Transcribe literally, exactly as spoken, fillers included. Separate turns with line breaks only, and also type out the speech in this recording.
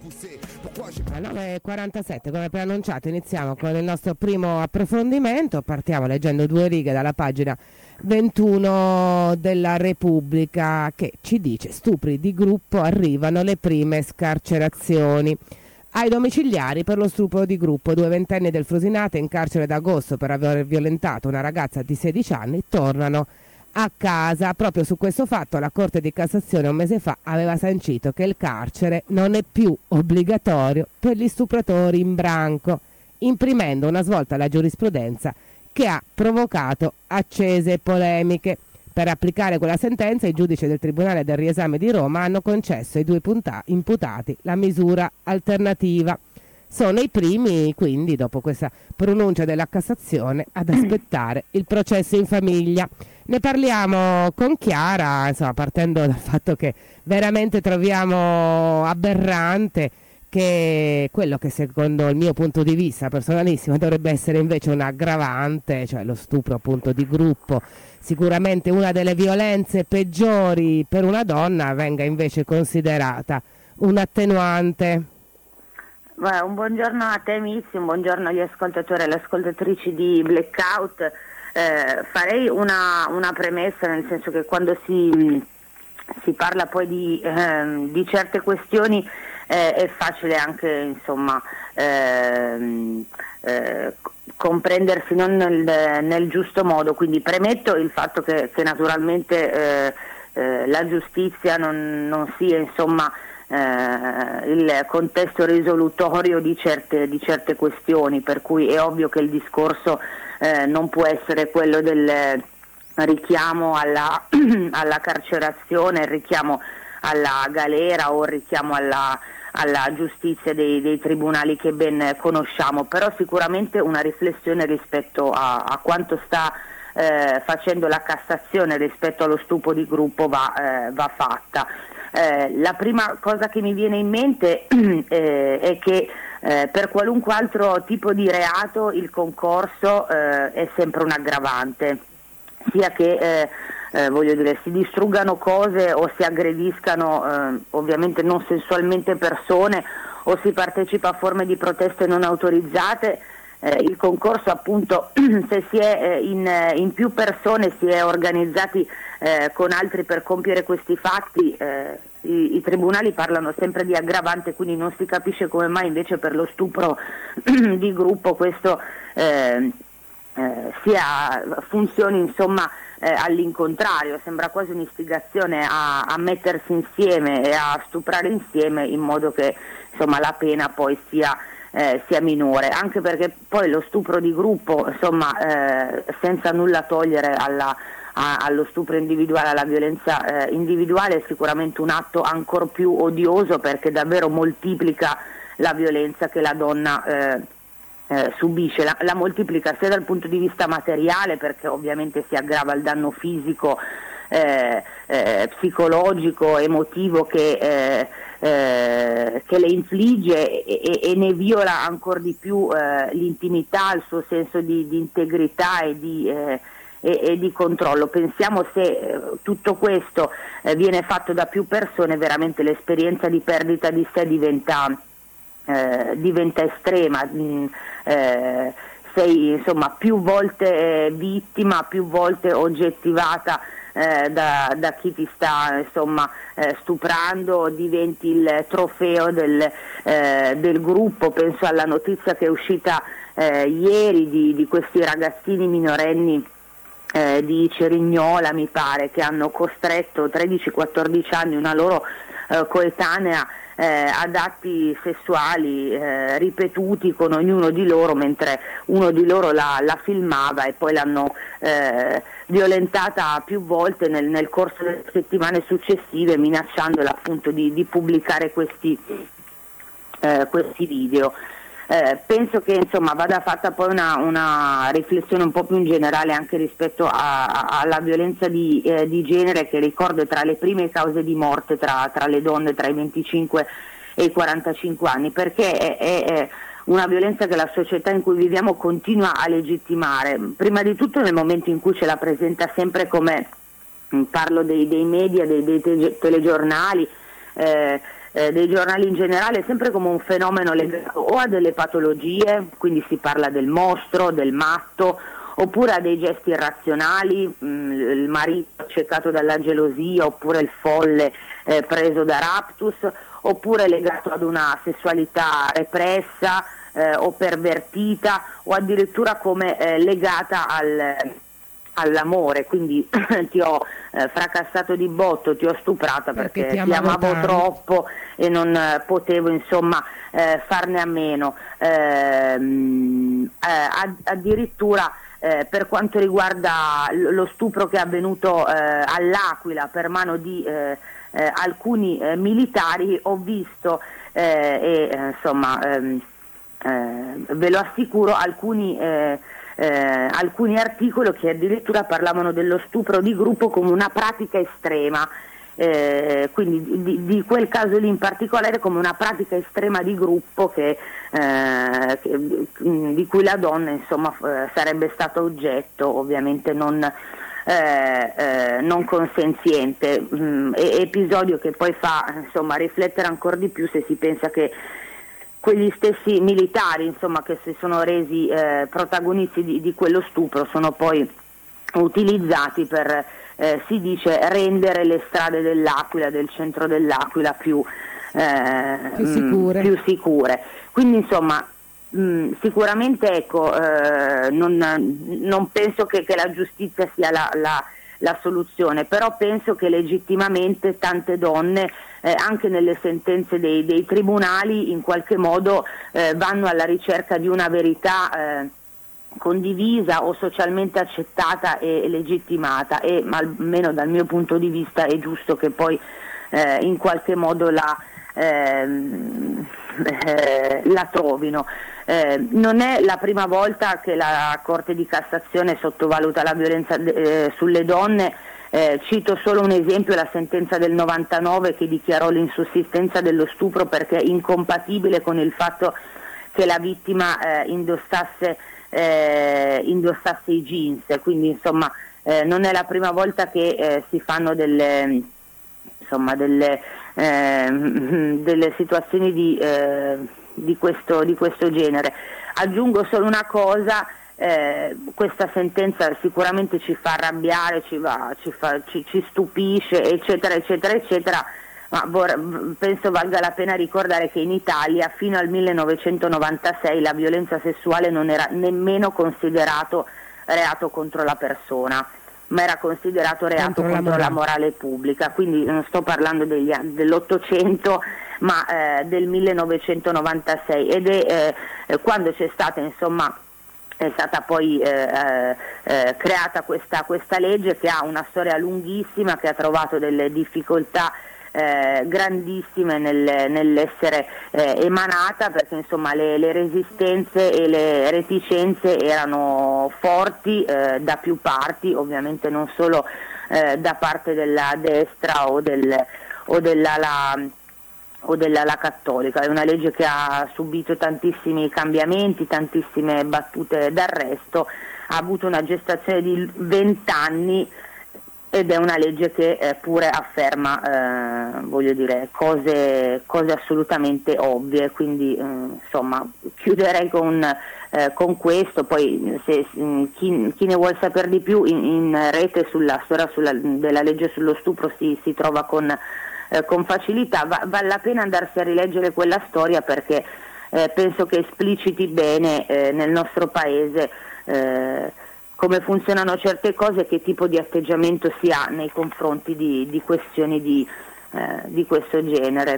Alle nove e quarantasette, come preannunciato, iniziamo con il nostro primo approfondimento. Partiamo leggendo due righe dalla pagina ventuno della Repubblica, che ci dice: stupri di gruppo, arrivano le prime scarcerazioni. Ai domiciliari per lo stupro di gruppo, due ventenni del Frusinate in carcere da agosto per aver violentato una ragazza di sedici anni tornano a casa. Proprio su questo fatto la Corte di Cassazione un mese fa aveva sancito che il carcere non è più obbligatorio per gli stupratori in branco, imprimendo una svolta alla giurisprudenza che ha provocato accese polemiche. Per applicare quella sentenza, i giudici del Tribunale del Riesame di Roma hanno concesso ai due punta- imputati la misura alternativa. Sono i primi, quindi, dopo questa pronuncia della Cassazione, ad aspettare il processo in famiglia. Ne parliamo con Chiara, insomma, partendo dal fatto che veramente troviamo aberrante che quello che secondo il mio punto di vista personalissimo dovrebbe essere invece un aggravante, cioè lo stupro appunto di gruppo, sicuramente una delle violenze peggiori per una donna, venga invece considerata un attenuante.
Beh, un buongiorno a te Mizzi, un buongiorno agli ascoltatori e alle ascoltatrici di Blackout. Eh, farei una, una premessa, nel senso che quando si, si parla poi di, eh, di certe questioni eh, è facile anche insomma eh, eh, comprendersi non nel, nel giusto modo, quindi premetto il fatto che, che naturalmente eh, eh, la giustizia non, non sia insomma eh, il contesto risolutorio di certe, di certe questioni, per cui è ovvio che il discorso eh, non può essere quello del richiamo alla, alla carcerazione, il richiamo alla galera o il richiamo alla alla giustizia dei, dei tribunali che ben conosciamo, però sicuramente una riflessione rispetto a, a quanto sta eh, facendo la Cassazione rispetto allo stupro di gruppo va, eh, va fatta. Eh, la prima cosa che mi viene in mente eh, è che eh, per qualunque altro tipo di reato il concorso eh, è sempre un aggravante, sia che eh, Eh, voglio dire, si distruggano cose o si aggrediscano eh, ovviamente non sensualmente persone o si partecipa a forme di proteste non autorizzate, eh, il concorso appunto se si è eh, in, in più persone, si è organizzati eh, con altri per compiere questi fatti, eh, i, i tribunali parlano sempre di aggravante, quindi non si capisce come mai invece per lo stupro di gruppo questo eh, eh, sia funzioni insomma Eh, all'incontrario, sembra quasi un'istigazione a, a mettersi insieme e a stuprare insieme in modo che insomma la pena poi sia, eh, sia minore, anche perché poi lo stupro di gruppo insomma eh, senza nulla togliere alla, a, allo stupro individuale, alla violenza eh, individuale, è sicuramente un atto ancor più odioso perché davvero moltiplica la violenza che la donna eh, Eh, subisce, la, la moltiplica sia dal punto di vista materiale, perché ovviamente si aggrava il danno fisico, eh, eh, psicologico, emotivo che, eh, eh, che le infligge e, e ne viola ancora di più eh, l'intimità, il suo senso di, di integrità e di, eh, e, e di controllo. Pensiamo se eh, tutto questo eh, viene fatto da più persone, veramente l'esperienza di perdita di sé diventa Eh, diventa estrema, mh, eh, sei insomma più volte eh, vittima, più volte oggettivata eh, da, da chi ti sta insomma eh, stuprando, diventi il trofeo del, eh, del gruppo. Penso alla notizia che è uscita eh, ieri di, di questi ragazzini minorenni eh, di Cerignola, mi pare, che hanno costretto tredici quattordici anni una loro eh, coetanea Eh, ad atti sessuali eh, ripetuti con ognuno di loro, mentre uno di loro la, la filmava, e poi l'hanno eh, violentata più volte nel, nel corso delle settimane successive, minacciandola appunto di, di pubblicare questi, eh, questi video. Eh, penso che insomma vada fatta poi una, una riflessione un po' più in generale anche rispetto a, a, alla violenza di, eh, di genere, che ricordo è tra le prime cause di morte tra, tra le donne tra i venticinque e i quarantacinque anni, perché è, è, è una violenza che la società in cui viviamo continua a legittimare, prima di tutto nel momento in cui ce la presenta sempre come, parlo dei, dei media, dei, dei te- telegiornali, eh, eh, dei giornali in generale sempre come un fenomeno legato o a delle patologie, quindi si parla del mostro, del matto, oppure a dei gesti irrazionali, mh, il marito accecato dalla gelosia, oppure il folle eh, preso da raptus, oppure legato ad una sessualità repressa eh, o pervertita, o addirittura come eh, legata al, all'amore, quindi ti ho eh, fracassato di botto, ti ho stuprata perché, perché ti, ti amavo tanto. troppo e non eh, potevo insomma eh, farne a meno. Ehm, eh, ad, addirittura eh, per quanto riguarda lo stupro che è avvenuto eh, all'Aquila per mano di eh, eh, alcuni eh, militari, ho visto eh, e eh, insomma ehm, eh, ve lo assicuro alcuni eh, Eh, alcuni articoli che addirittura parlavano dello stupro di gruppo come una pratica estrema, eh, quindi di, di quel caso lì in particolare come una pratica estrema di gruppo che, eh, che, di cui la donna insomma eh, sarebbe stata oggetto, ovviamente non, eh, eh, non consenziente, mm, episodio che poi fa insomma riflettere ancora di più se si pensa che quegli stessi militari insomma, che si sono resi eh, protagonisti di, di quello stupro sono poi utilizzati per, eh, si dice, rendere le strade dell'Aquila, del centro dell'Aquila più, eh,
più, sicure.
Mh, più sicure. Quindi insomma mh, sicuramente ecco, eh, non, non penso che, che la giustizia sia la, la la soluzione, però penso che legittimamente tante donne eh, anche nelle sentenze dei, dei tribunali in qualche modo eh, vanno alla ricerca di una verità eh, condivisa o socialmente accettata e legittimata, e almeno dal mio punto di vista è giusto che poi eh, in qualche modo la, ehm, eh, la trovino. Eh, non è la prima volta che la Corte di Cassazione sottovaluta la violenza eh, sulle donne, eh, cito solo un esempio, la sentenza del novantanove che dichiarò l'insussistenza dello stupro perché incompatibile con il fatto che la vittima eh, indossasse, eh, indossasse i jeans, quindi insomma eh, non è la prima volta che eh, si fanno delle, insomma, delle, eh, delle situazioni di... Eh, Di questo, di questo genere. Aggiungo solo una cosa, eh, questa sentenza sicuramente ci fa arrabbiare, ci, va, ci, fa, ci, ci stupisce, eccetera, eccetera, eccetera, ma vor- penso valga la pena ricordare che in Italia fino al millenovecentonovantasei la violenza sessuale non era nemmeno considerato reato contro la persona, ma era considerato reato contro, contro la, morale. la morale pubblica, quindi non sto parlando degli, dell'Ottocento, ma eh, del millenovecentonovantasei, ed è eh, quando c'è stata insomma è stata poi eh, eh, creata questa, questa legge che ha una storia lunghissima, che ha trovato delle difficoltà eh, grandissime nel, nell'essere eh, emanata, perché insomma le, le resistenze e le reticenze erano forti eh, da più parti, ovviamente non solo eh, da parte della destra o, del, o dell'ala o dell'ala cattolica. È una legge che ha subito tantissimi cambiamenti, tantissime battute d'arresto, ha avuto una gestazione di vent'anni ed è una legge che eh, pure afferma eh, voglio dire cose, cose assolutamente ovvie, quindi eh, insomma chiuderei con, eh, con questo. Poi se, chi, chi ne vuol sapere di più in, in rete sulla storia sulla, della legge sullo stupro si, si trova con Eh, con facilità, Va, vale la pena andarsi a rileggere quella storia perché eh, penso che espliciti bene eh, nel nostro paese eh, come funzionano certe cose e che tipo di atteggiamento si ha nei confronti di, di questioni di, eh, di questo genere.